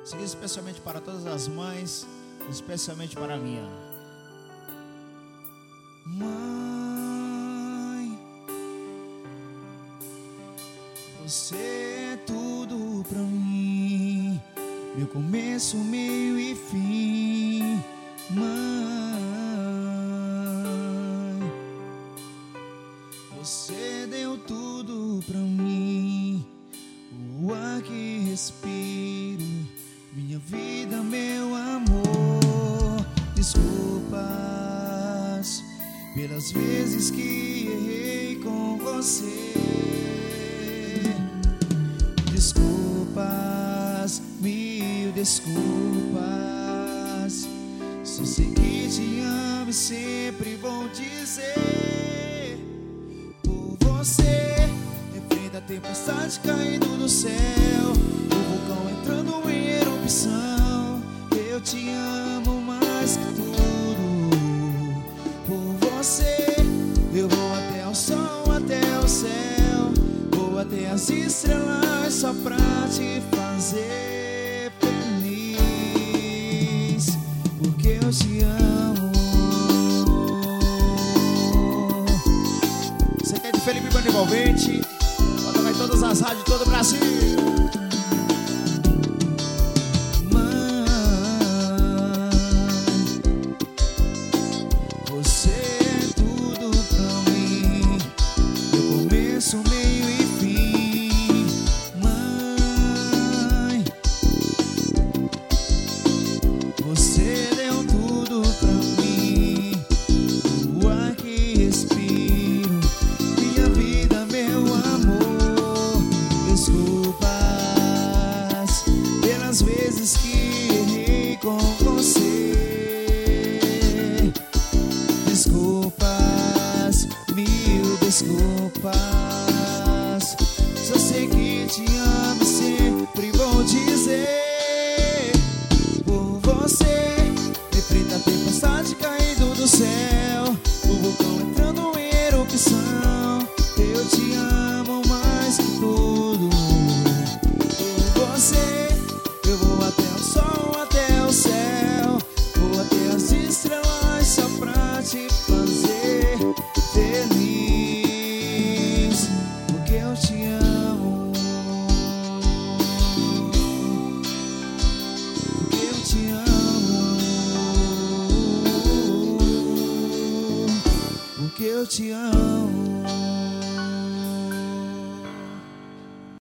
Isso especialmente para todas as mães, especialmente para a minha mãe. Você é tudo pra mim, meu começo, meio e fim. Mãe, você deu tudo pra mim, o ar que respiro, minha vida, meu amor. Desculpas pelas vezes que errei com você. Desculpas, mil desculpas. Só sei que te amo e sempre vou dizer. Por você, refém a tempestade caindo do céu, o vulcão entrando em erupção. Eu te amo mais que tudo. Por você, eu vou até o sol, até o céu, vou até as estrelas só pra te fazer feliz, porque eu te amo. Você quer de Felipe Banda Envolvente? Bota vai todas as rádios de todo o Brasil. Você é tudo pra mim, meu começo, meio e fim. Mãe, você deu tudo pra mim, o ar que respiro, minha vida, meu amor. Desculpas pelas vezes que errei com você. Desculpas, mil desculpas. Só sei que te amo e sempre vou dizer. Por você, enfrenta a tempestade caindo do céu, o vulcão entrando em erupção. Eu te amo mais que tudo. Por você, eu vou até o sol, até o céu, vou até as estrelas só pra te fazer feliz, porque eu te amo, porque eu te amo, porque eu te amo.